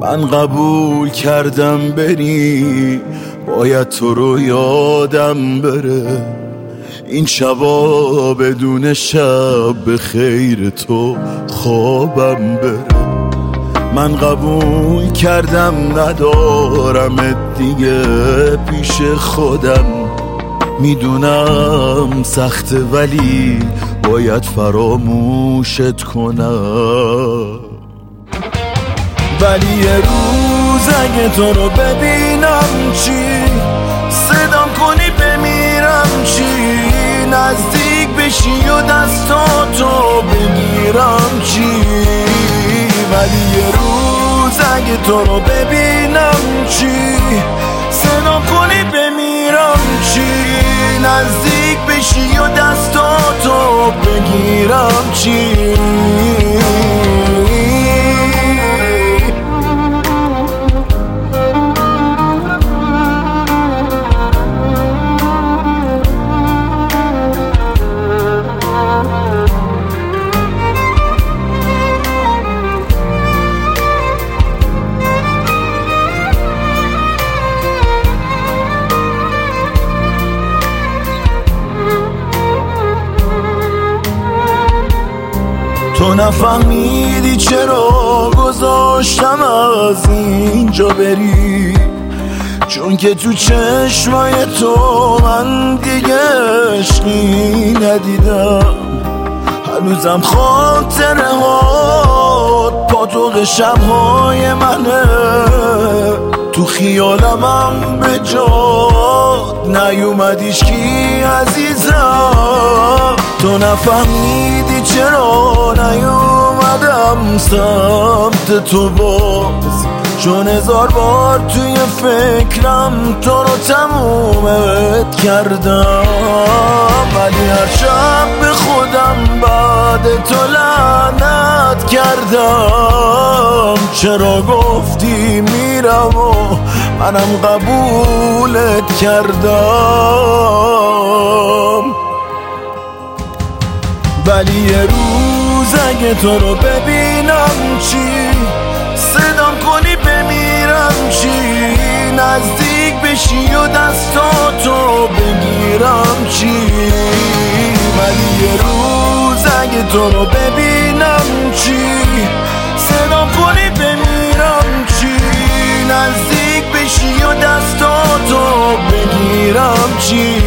من قبول کردم بری، باید تو رو یادم بره. این شبا بدون شب به خیر تو خوابم بره. من قبول کردم ندارم دیگه پیش خودم. میدونم سخته ولی باید فراموشت کنم. ولی یه روز اگه تو رو ببینم چی، صدام کنی بمیرم چی، نزدیک بشی و دستاتو بگیرم چی. ولی یه روز اگه تو رو ببینم چی، صدام کنی بمیرم چی، نزدیک بشی و دستاتو بگیرم چی. تو نفهمیدی چرا گذاشتم از اینجا بری، چون که تو چشمای تو من دیگه عشقی ندیدم. هنوزم خاطره هات پاتوق شبهای منه، تو خیالمم به جات نیومدیش کی عزیزم. تو نفهمیدی چرا نیومدم سمت تو باز، چون 1000 بار توی فکرم تو رو تمومت کردم. ولی هر شب به خودم بعد تو لعنت کردم. چرا گفتی میرم و منم قبولت کردم. ولی یه روز اگه تو رو ببینم چی، صدام کنی بمیرم چی، نزدیک بشی و دستاتو بگیرم چی. ولی یه روز اگه تو رو ببینم چی، صدام کنی بمیرم چی، نزدیک بشی و دستاتو بگیرم چی.